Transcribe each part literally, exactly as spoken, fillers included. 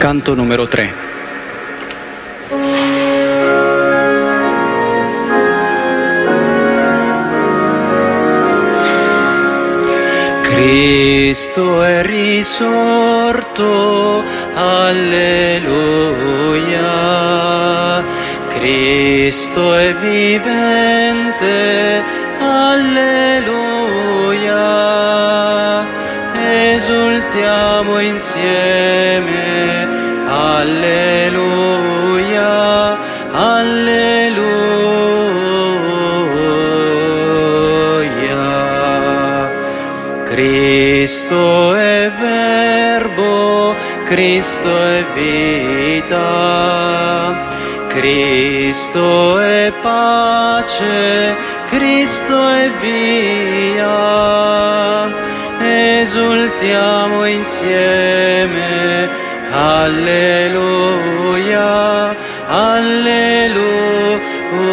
Canto numero tre. Cristo è risorto, alleluia. Cristo è vivente, alleluia. Esultiamo insieme, alleluia, alleluia. Cristo è verbo, Cristo è vita, Cristo è pace, Cristo è via. Esultiamo insieme, alleluia, alleluia.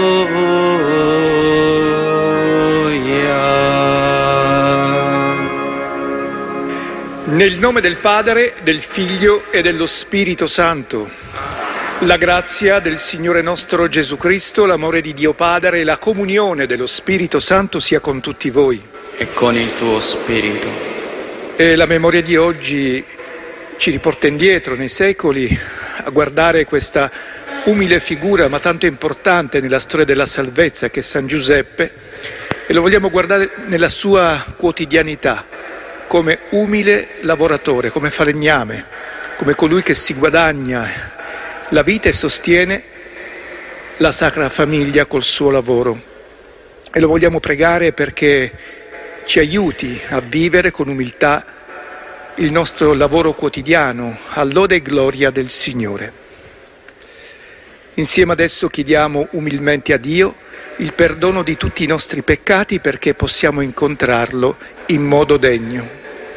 Nel nome del Padre, del Figlio e dello Spirito Santo. La grazia del Signore nostro Gesù Cristo, l'amore di Dio Padre e la comunione dello Spirito Santo sia con tutti voi. E con il tuo spirito. E la memoria di oggi ci riporta indietro nei secoli a guardare questa umile figura ma tanto importante nella storia della salvezza che è San Giuseppe, e lo vogliamo guardare nella sua quotidianità come umile lavoratore, come falegname, come colui che si guadagna la vita e sostiene la Sacra Famiglia col suo lavoro. E lo vogliamo pregare perché ci aiuti a vivere con umiltà il nostro lavoro quotidiano, a lode e gloria del Signore. Insieme adesso chiediamo umilmente a Dio il perdono di tutti i nostri peccati perché possiamo incontrarlo in modo degno.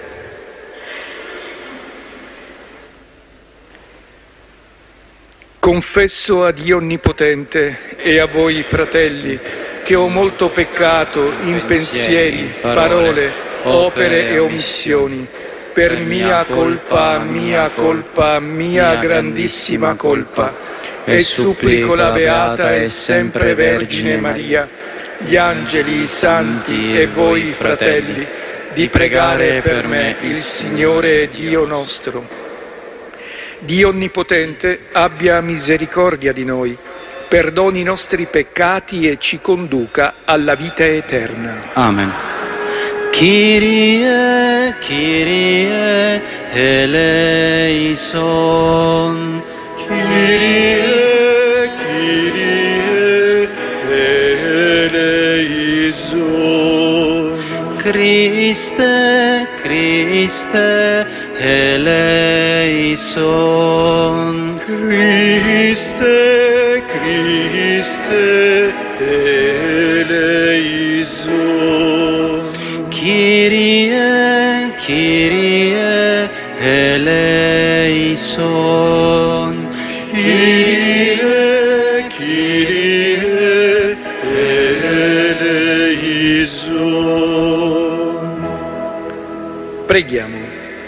Confesso a Dio Onnipotente e a voi, fratelli, che ho molto peccato in pensieri, parole, opere e omissioni, per mia colpa, mia colpa, mia grandissima colpa, e supplico la Beata e sempre Vergine Maria, gli angeli, i santi e voi, fratelli, di pregare per me il Signore Dio nostro. Dio Onnipotente abbia misericordia di noi, perdoni i nostri peccati e ci conduca alla vita eterna. Amen. Kyrie, Kyrie, eleison. Kyrie, Kyrie, eleison. Christe, Christe, eleison. Christe, Christe, eleison. Kyrie, Kyrie, eleison. Kyrie, Kyrie, eleison. Preghiamo.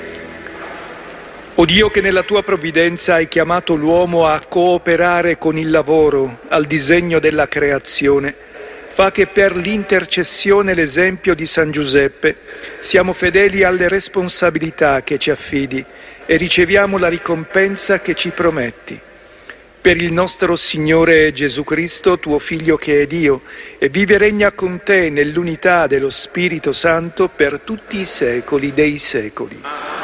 O Dio, che nella tua provvidenza hai chiamato l'uomo a cooperare con il lavoro al disegno della creazione, fa che per l'intercessione e l'esempio di San Giuseppe siamo fedeli alle responsabilità che ci affidi e riceviamo la ricompensa che ci prometti. Per il nostro Signore Gesù Cristo, tuo Figlio che è Dio, e vive e regna con te nell'unità dello Spirito Santo per tutti i secoli dei secoli.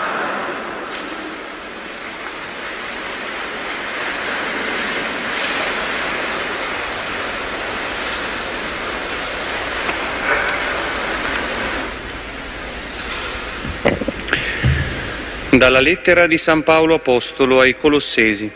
Dalla lettera di San Paolo Apostolo ai Colossesi.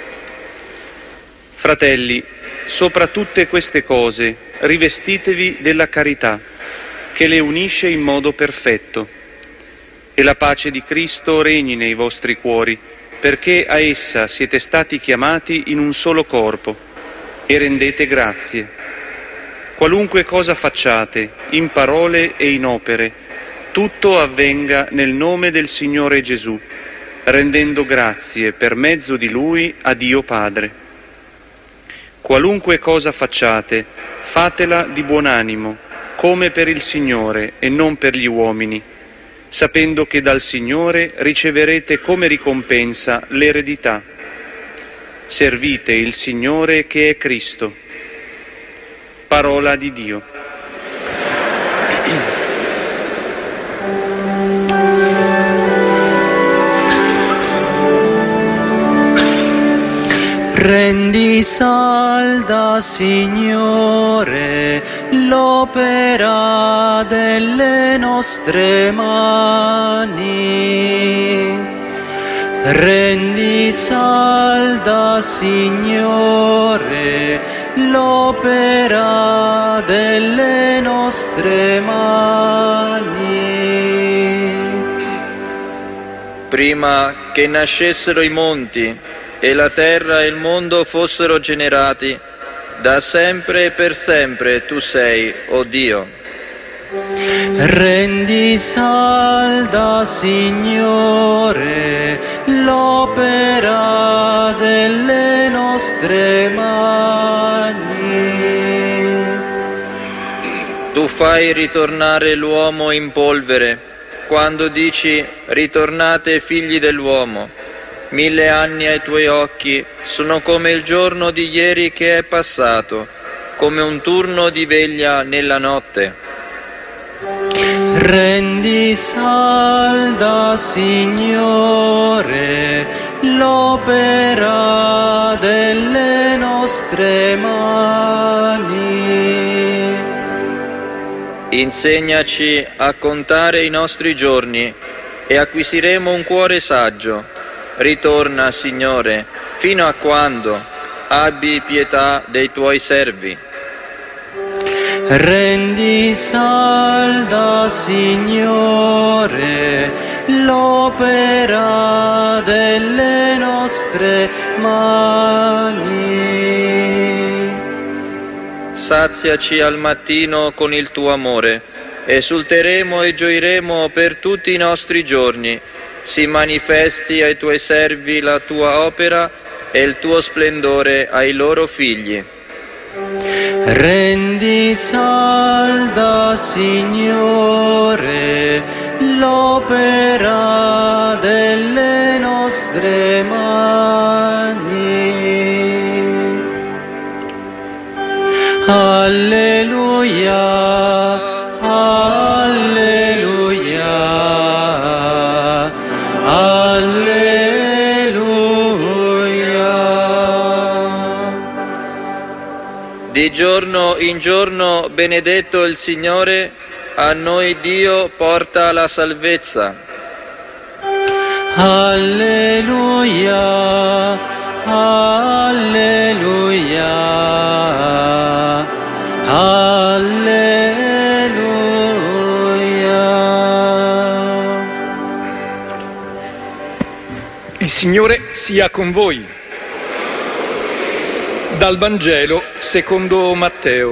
Fratelli, sopra tutte queste cose rivestitevi della carità, che le unisce in modo perfetto, e la pace di Cristo regni nei vostri cuori, perché a essa siete stati chiamati in un solo corpo, e rendete grazie. Qualunque cosa facciate, in parole e in opere, tutto avvenga nel nome del Signore Gesù, rendendo grazie per mezzo di Lui a Dio Padre. Qualunque cosa facciate, fatela di buon animo, come per il Signore e non per gli uomini, sapendo che dal Signore riceverete come ricompensa l'eredità. Servite il Signore che è Cristo. Parola di Dio. Rendi salda, Signore, l'opera delle nostre mani. Rendi salda, Signore, l'opera delle nostre mani. Prima che nascessero i monti e la terra e il mondo fossero generati, da sempre e per sempre tu sei, o Dio. Rendi salda, Signore, l'opera delle nostre mani. Tu fai ritornare l'uomo in polvere, quando dici ritornate figli dell'uomo. Mille anni ai tuoi occhi sono come il giorno di ieri che è passato, come un turno di veglia nella notte. Rendi salda, Signore, l'opera delle nostre mani. Insegnaci a contare i nostri giorni e acquisiremo un cuore saggio. Ritorna, Signore, fino a quando? Abbi pietà dei tuoi servi. Rendi salda, Signore, l'opera delle nostre mani. Saziaci al mattino con il tuo amore, esulteremo e gioiremo per tutti i nostri giorni. Si manifesti ai tuoi servi la tua opera e il tuo splendore ai loro figli. Rendi salda, Signore, l'opera delle nostre mani. Alleluia, alleluia. Di giorno in giorno benedetto il Signore, a noi Dio porta la salvezza. Alleluia, alleluia, alleluia. Il Signore sia con voi. Dal Vangelo secondo Matteo.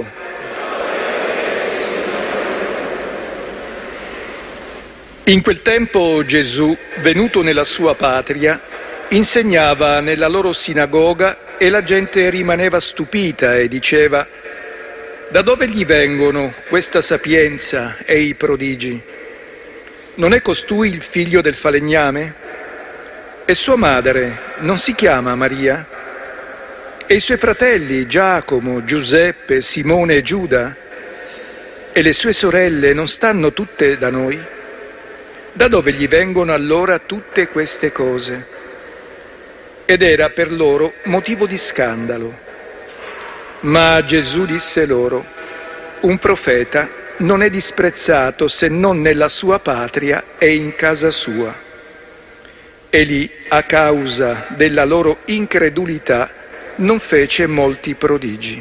In quel tempo Gesù, venuto nella sua patria, insegnava nella loro sinagoga e la gente rimaneva stupita e diceva: da dove gli vengono questa sapienza e i prodigi? Non è costui il figlio del falegname? E sua madre non si chiama Maria? E i suoi fratelli Giacomo, Giuseppe, Simone e Giuda? E le sue sorelle non stanno tutte da noi? Da dove gli vengono allora tutte queste cose? Ed era per loro motivo di scandalo. Ma Gesù disse loro: un profeta non è disprezzato se non nella sua patria e in casa sua. E lì, a causa della loro incredulità, non fece molti prodigi.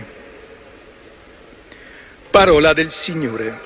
Parola del Signore.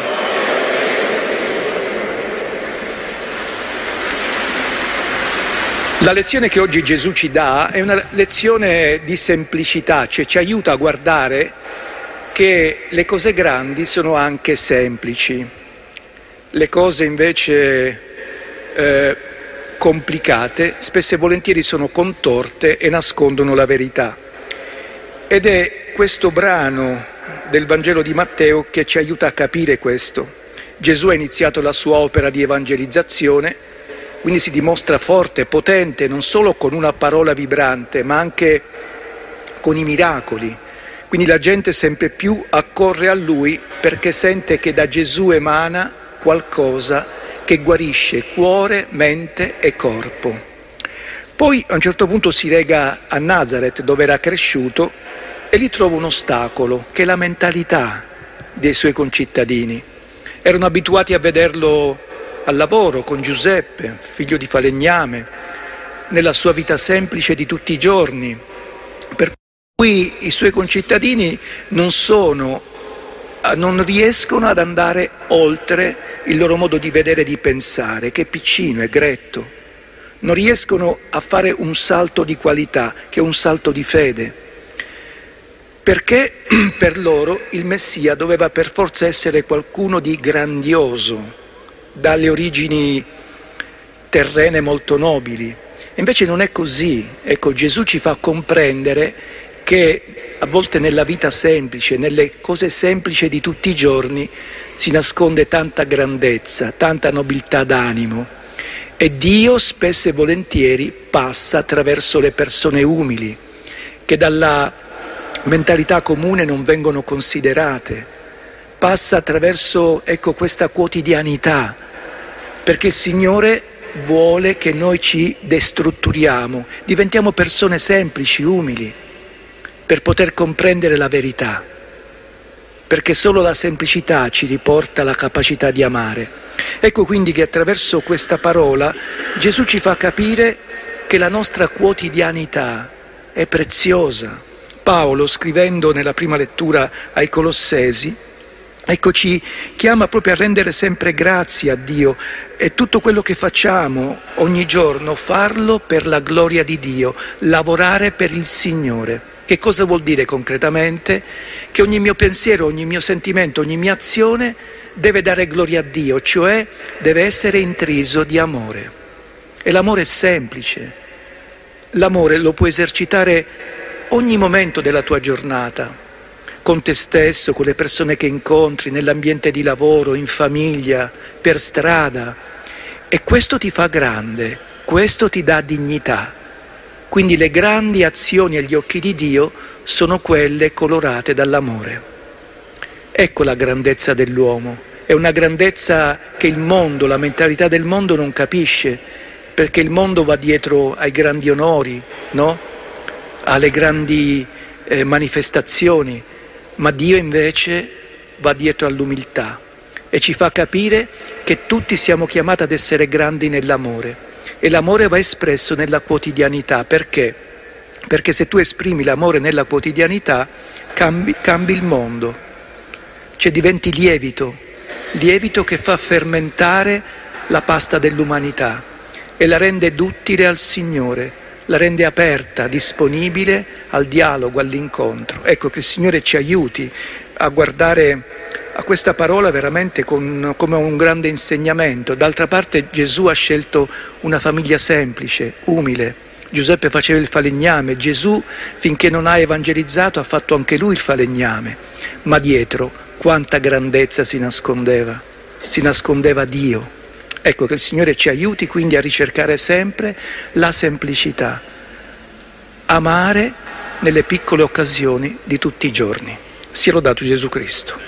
La lezione che oggi Gesù ci dà è una lezione di semplicità, cioè ci aiuta a guardare che le cose grandi sono anche semplici. Le cose invece eh, complicate, spesso e volentieri sono contorte e nascondono la verità. Ed è questo brano del Vangelo di Matteo che ci aiuta a capire questo. Gesù ha iniziato la sua opera di evangelizzazione, quindi si dimostra forte e potente non solo con una parola vibrante, ma anche con i miracoli. Quindi la gente sempre più accorre a lui perché sente che da Gesù emana qualcosa che guarisce cuore, mente e corpo. Poi a un certo punto si reca a Nazareth, dove era cresciuto, e lì trova un ostacolo, che è la mentalità dei suoi concittadini. Erano abituati a vederlo al lavoro con Giuseppe, figlio di falegname, nella sua vita semplice di tutti i giorni, per cui i suoi concittadini non sono, non riescono ad andare oltre il loro modo di vedere e di pensare, che è piccino, è gretto. Non riescono a fare un salto di qualità, che è un salto di fede, perché per loro il Messia doveva per forza essere qualcuno di grandioso, dalle origini terrene molto nobili. Invece non è così. Ecco, Gesù ci fa comprendere che a volte nella vita semplice, nelle cose semplici di tutti i giorni, si nasconde tanta grandezza, tanta nobiltà d'animo. E Dio spesso e volentieri passa attraverso le persone umili, che dalla mentalità comune non vengono considerate. Passa attraverso, ecco, questa quotidianità, perché il Signore vuole che noi ci destrutturiamo, diventiamo persone semplici, umili, per poter comprendere la verità, perché solo la semplicità ci riporta alla capacità di amare. Ecco quindi che attraverso questa parola Gesù ci fa capire che la nostra quotidianità è preziosa. Paolo, scrivendo nella prima lettura ai Colossesi, ecco, ci chiama proprio a rendere sempre grazie a Dio, e tutto quello che facciamo ogni giorno, farlo per la gloria di Dio, lavorare per il Signore. Che cosa vuol dire concretamente? Che ogni mio pensiero, ogni mio sentimento, ogni mia azione deve dare gloria a Dio, cioè deve essere intriso di amore. E l'amore è semplice. L'amore lo puoi esercitare ogni momento della tua giornata, con te stesso, con le persone che incontri, nell'ambiente di lavoro, in famiglia, per strada. E questo ti fa grande, questo ti dà dignità. Quindi le grandi azioni agli occhi di Dio sono quelle colorate dall'amore. Ecco la grandezza dell'uomo. È una grandezza che il mondo, la mentalità del mondo non capisce, perché il mondo va dietro ai grandi onori, no? Alle grandi eh, manifestazioni, ma Dio invece va dietro all'umiltà e ci fa capire che tutti siamo chiamati ad essere grandi nell'amore, e l'amore va espresso nella quotidianità. Perché? Perché se tu esprimi l'amore nella quotidianità cambi, cambi il mondo, cioè diventi lievito, lievito che fa fermentare la pasta dell'umanità e la rende duttile al Signore, la rende aperta, disponibile al dialogo, all'incontro. Ecco, che il Signore ci aiuti a guardare a questa parola veramente con, come un grande insegnamento. D'altra parte Gesù ha scelto una famiglia semplice, umile. Giuseppe faceva il falegname, Gesù finché non ha evangelizzato ha fatto anche lui il falegname, ma dietro quanta grandezza si nascondeva, si nascondeva Dio. Ecco, che il Signore ci aiuti quindi a ricercare sempre la semplicità, amare nelle piccole occasioni di tutti i giorni. Sia lodato Gesù Cristo.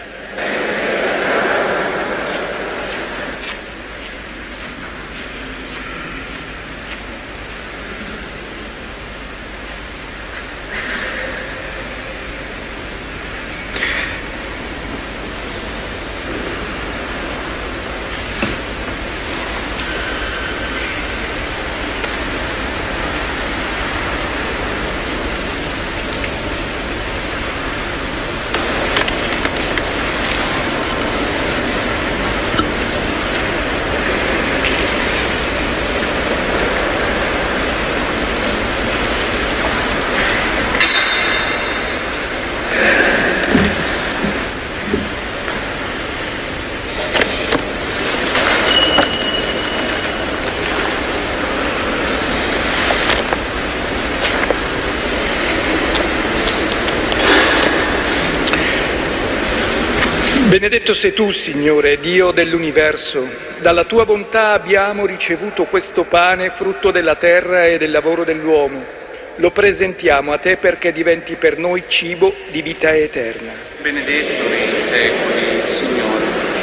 Benedetto sei tu, Signore, Dio dell'universo. Dalla tua bontà abbiamo ricevuto questo pane, frutto della terra e del lavoro dell'uomo. Lo presentiamo a te perché diventi per noi cibo di vita eterna. Benedetto nei secoli, Signore.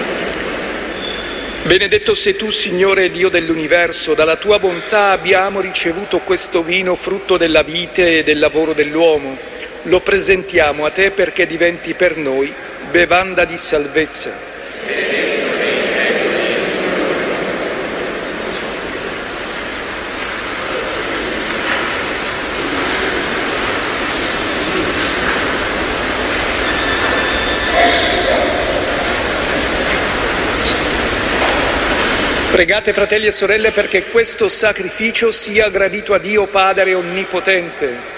Benedetto sei tu, Signore, Dio dell'universo. Dalla tua bontà abbiamo ricevuto questo vino, frutto della vite e del lavoro dell'uomo. Lo presentiamo a te perché diventi per noi bevanda di salvezza. Pregate, fratelli e sorelle, perché questo sacrificio sia gradito a Dio Padre Onnipotente.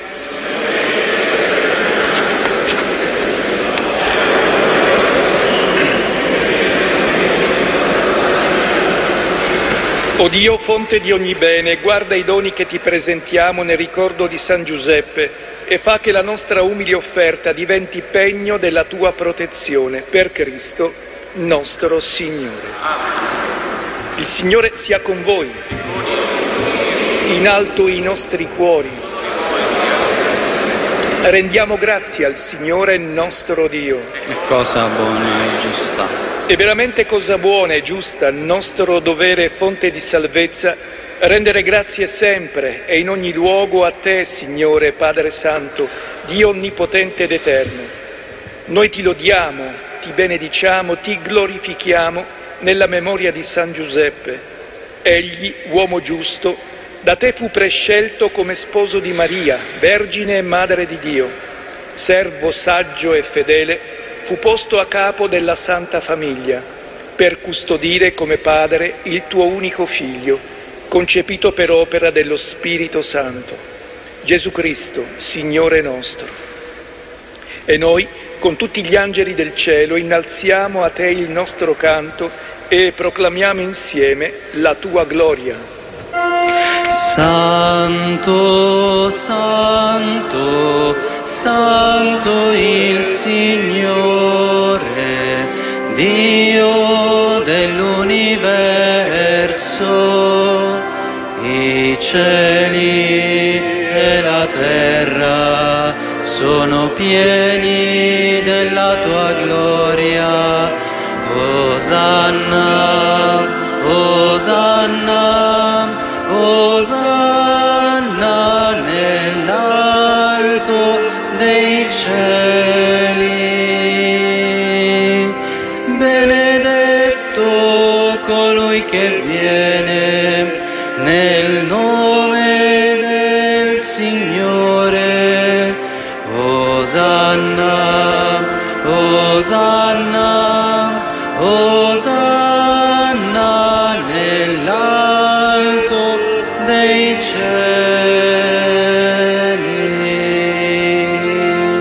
O Dio, fonte di ogni bene, guarda i doni che ti presentiamo nel ricordo di San Giuseppe e fa che la nostra umile offerta diventi pegno della tua protezione, per Cristo nostro Signore. Il Signore sia con voi. In alto i nostri cuori. Rendiamo grazie al Signore nostro Dio. È cosa buona e giusta. È veramente cosa buona e giusta, nostro dovere e fonte di salvezza, rendere grazie sempre e in ogni luogo a te, Signore Padre Santo, Dio onnipotente ed eterno. Noi ti lodiamo, ti benediciamo, ti glorifichiamo nella memoria di San Giuseppe. Egli, uomo giusto, da te fu prescelto come sposo di Maria, vergine e madre di Dio. Servo saggio e fedele, fu posto a capo della Santa Famiglia per custodire come padre il tuo unico figlio, concepito per opera dello Spirito Santo, Gesù Cristo, Signore nostro. E noi, con tutti gli angeli del cielo, innalziamo a te il nostro canto e proclamiamo insieme la tua gloria. Santo, santo, santo il Signore, Dio dell'universo, i cieli e la terra sono pieni della tua gloria. Osanna, Osanna, Osanna nell'alto dei cieli. Benedetto colui che viene nel nome del Signore. Osanna, Osanna, Osanna nell'alto dei cieli.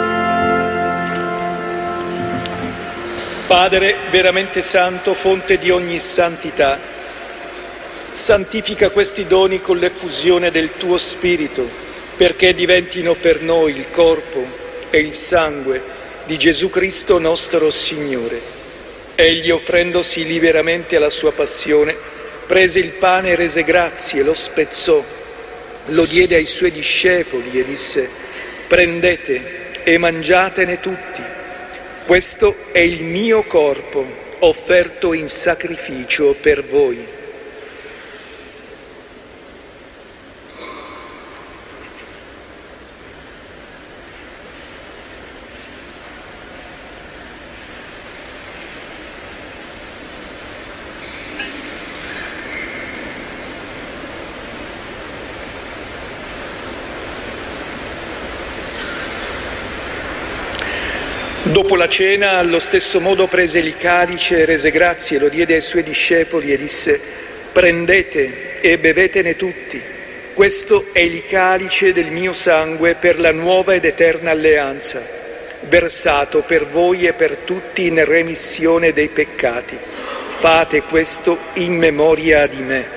Padre veramente santo, fonte di ogni santità, santifica questi doni con l'effusione del tuo Spirito, perché diventino per noi il corpo e il sangue di Gesù Cristo nostro Signore. Egli, offrendosi liberamente alla sua passione, prese il pane e rese grazie, lo spezzò, lo diede ai suoi discepoli e disse: prendete e mangiatene tutti, questo è il mio corpo offerto in sacrificio per voi. Dopo la cena, allo stesso modo prese il calice, rese grazie, lo diede ai suoi discepoli e disse: prendete e bevetene tutti, questo è il calice del mio sangue per la nuova ed eterna alleanza, versato per voi e per tutti in remissione dei peccati. Fate questo in memoria di me.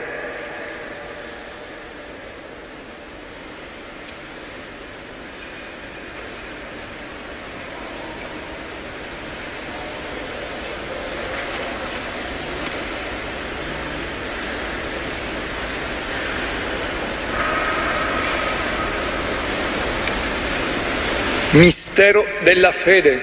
Mistero della fede.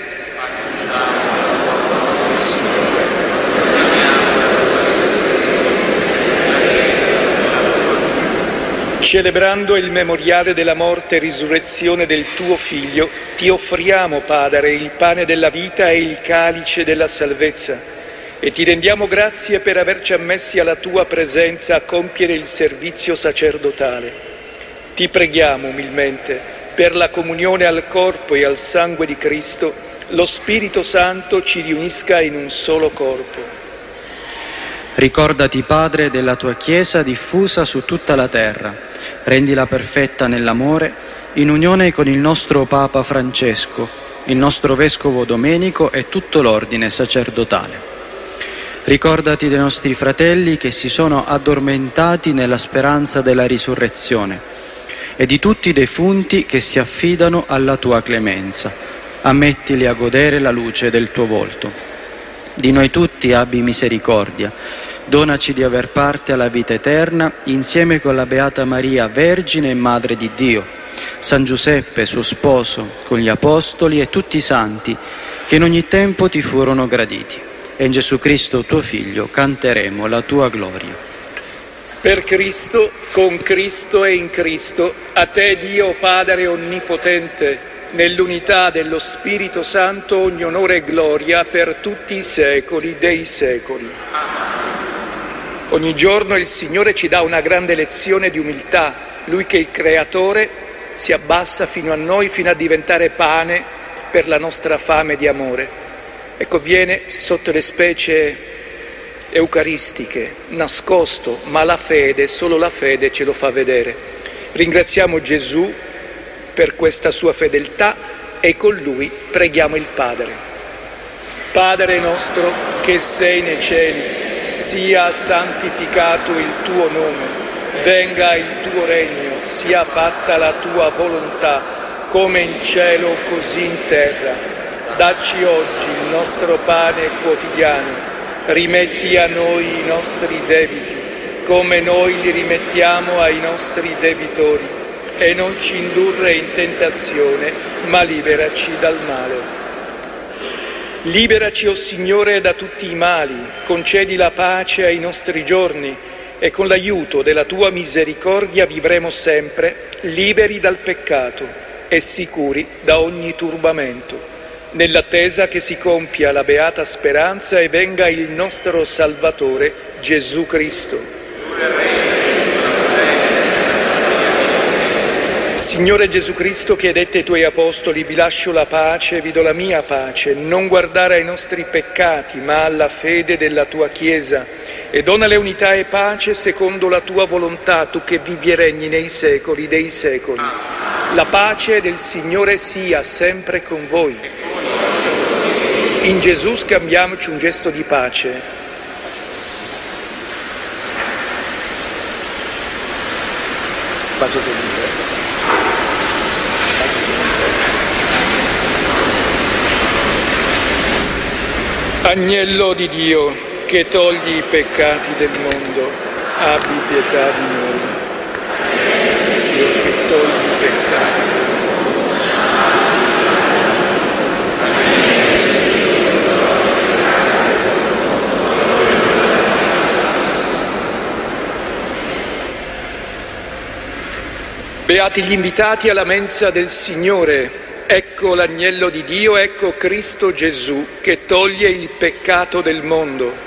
Celebrando il memoriale della morte e risurrezione del tuo Figlio, ti offriamo, Padre, il pane della vita e il calice della salvezza, e ti rendiamo grazie per averci ammessi alla tua presenza a compiere il servizio sacerdotale. Ti preghiamo umilmente, per la comunione al corpo e al sangue di Cristo, lo Spirito Santo ci riunisca in un solo corpo. Ricordati, Padre, della tua Chiesa diffusa su tutta la terra. Rendila perfetta nell'amore, in unione con il nostro Papa Francesco, il nostro Vescovo Domenico e tutto l'ordine sacerdotale. Ricordati dei nostri fratelli che si sono addormentati nella speranza della risurrezione e di tutti i defunti che si affidano alla tua clemenza. Ammettili a godere la luce del tuo volto. Di noi tutti abbi misericordia. Donaci di aver parte alla vita eterna insieme con la Beata Maria, Vergine e Madre di Dio, San Giuseppe, suo sposo, con gli Apostoli e tutti i santi che in ogni tempo ti furono graditi. E in Gesù Cristo, tuo Figlio, canteremo la tua gloria. Per Cristo, con Cristo e in Cristo, a te Dio Padre Onnipotente, nell'unità dello Spirito Santo, ogni onore e gloria per tutti i secoli dei secoli. Ogni giorno il Signore ci dà una grande lezione di umiltà. Lui che è il Creatore si abbassa fino a noi, fino a diventare pane per la nostra fame di amore. Ecco, viene sotto le specie eucaristiche, nascosto, ma la fede, solo la fede ce lo fa vedere. Ringraziamo Gesù per questa sua fedeltà e con lui preghiamo il Padre. Padre nostro che sei nei cieli, sia santificato il tuo nome, venga il tuo regno, sia fatta la tua volontà, come in cielo così in terra. Dacci oggi il nostro pane quotidiano. Rimetti a noi i nostri debiti, come noi li rimettiamo ai nostri debitori, e non ci indurre in tentazione, ma liberaci dal male. Liberaci, o Signore, da tutti i mali, concedi la pace ai nostri giorni, e con l'aiuto della tua misericordia vivremo sempre liberi dal peccato e sicuri da ogni turbamento, nell'attesa che si compia la beata speranza e venga il nostro Salvatore Gesù Cristo. Signore Gesù Cristo, che hai detto ai tuoi apostoli: vi lascio la pace, vi do la mia pace, non guardare ai nostri peccati, ma alla fede della tua Chiesa, e donale unità e pace secondo la tua volontà, tu che vivi e regni nei secoli dei secoli. La pace del Signore sia sempre con voi. In Gesù scambiamoci un gesto di pace. Agnello di Dio, che togli i peccati del mondo, abbi pietà di noi. Dio che togli i peccati del mondo. Beati gli invitati alla mensa del Signore. Ecco l'agnello di Dio, ecco Cristo Gesù che toglie il peccato del mondo.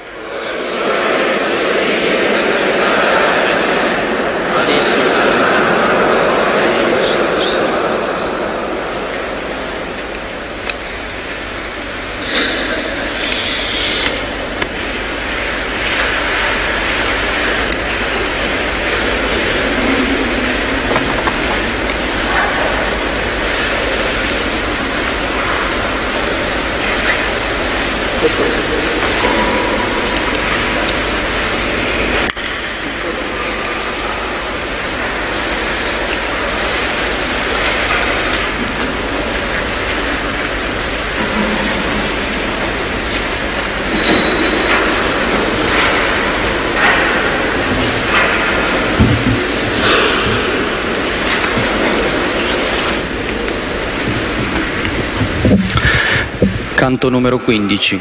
Canto numero quindici.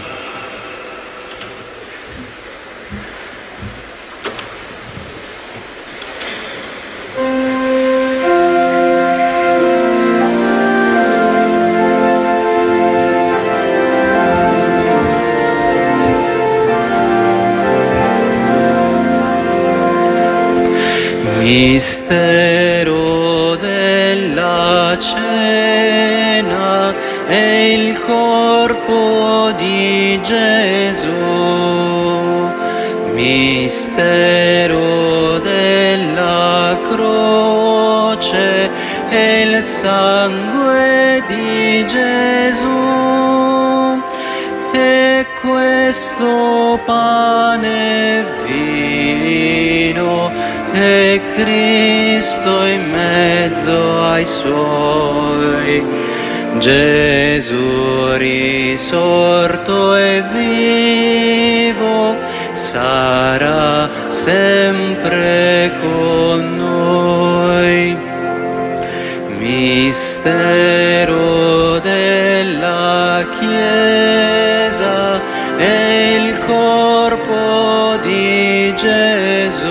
Mistero della cena è il corpo di Gesù. Mistero della croce è il sangue di Gesù. E questo pane e vino è Cristo in mezzo ai suoi. Gesù risorto e vivo sarà sempre con noi. Mistero della Chiesa è il corpo di Gesù.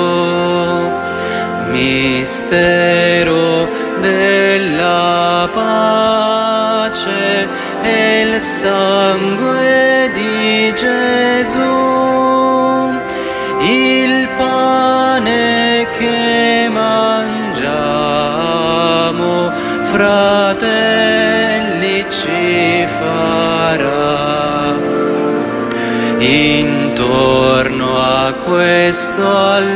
Mistero della pace è il sangue di Gesù. Il pane che mangiamo, fratelli, ci farà intorno a questo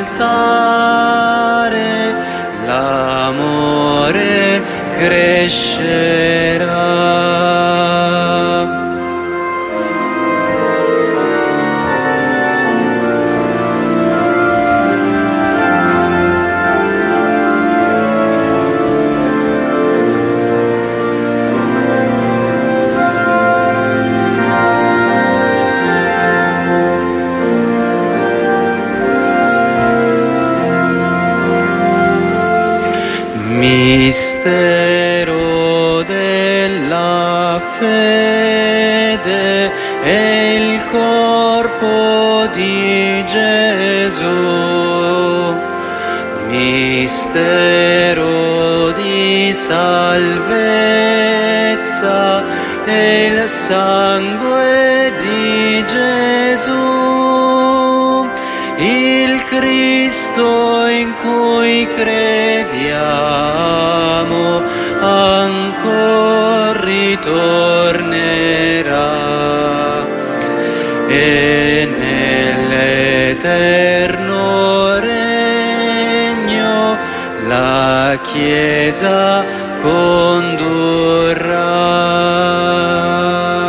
altare l'amore crescerà. Mistero della fede è il corpo di Gesù. Mistero di salvezza è il sangue di Gesù. Il Cristo in cui crediamo ancora ritornerà e nell'eterno regno la Chiesa condurrà.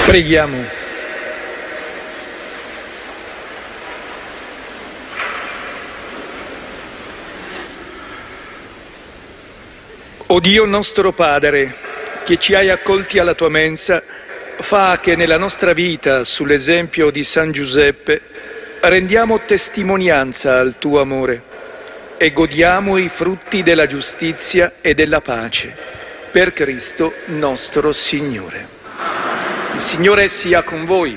Preghiamo. O Dio nostro Padre, che ci hai accolti alla tua mensa, fa che nella nostra vita, sull'esempio di San Giuseppe, rendiamo testimonianza al tuo amore e godiamo i frutti della giustizia e della pace. Per Cristo nostro Signore. Il Signore sia con voi.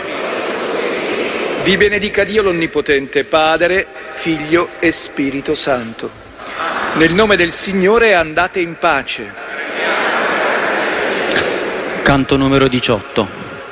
Vi benedica Dio l'Onnipotente, Padre, Figlio e Spirito Santo. Nel nome del Signore andate in pace. Canto numero diciotto.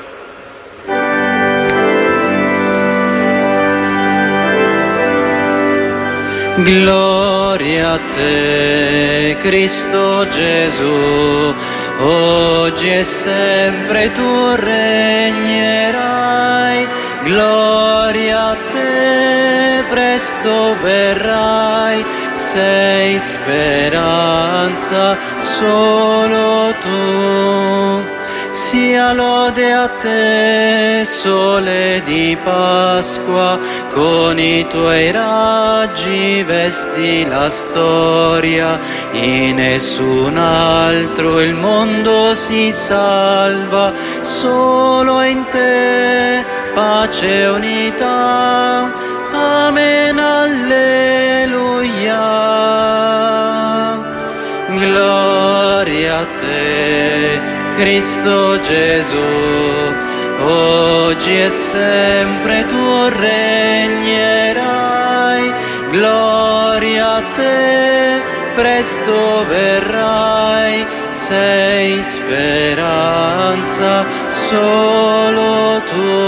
Gloria a te, Cristo Gesù, oggi e sempre tu regnerai. Gloria a te, presto verrai, sei speranza solo tu. Sia lode a te, sole di Pasqua, con i tuoi raggi vesti la storia, in nessun altro il mondo si salva, solo in te pace e unità. Amen, alleluia. Gloria a te, Cristo Gesù, oggi e sempre tu regnerai. Gloria a te, presto verrai, sei speranza solo tu.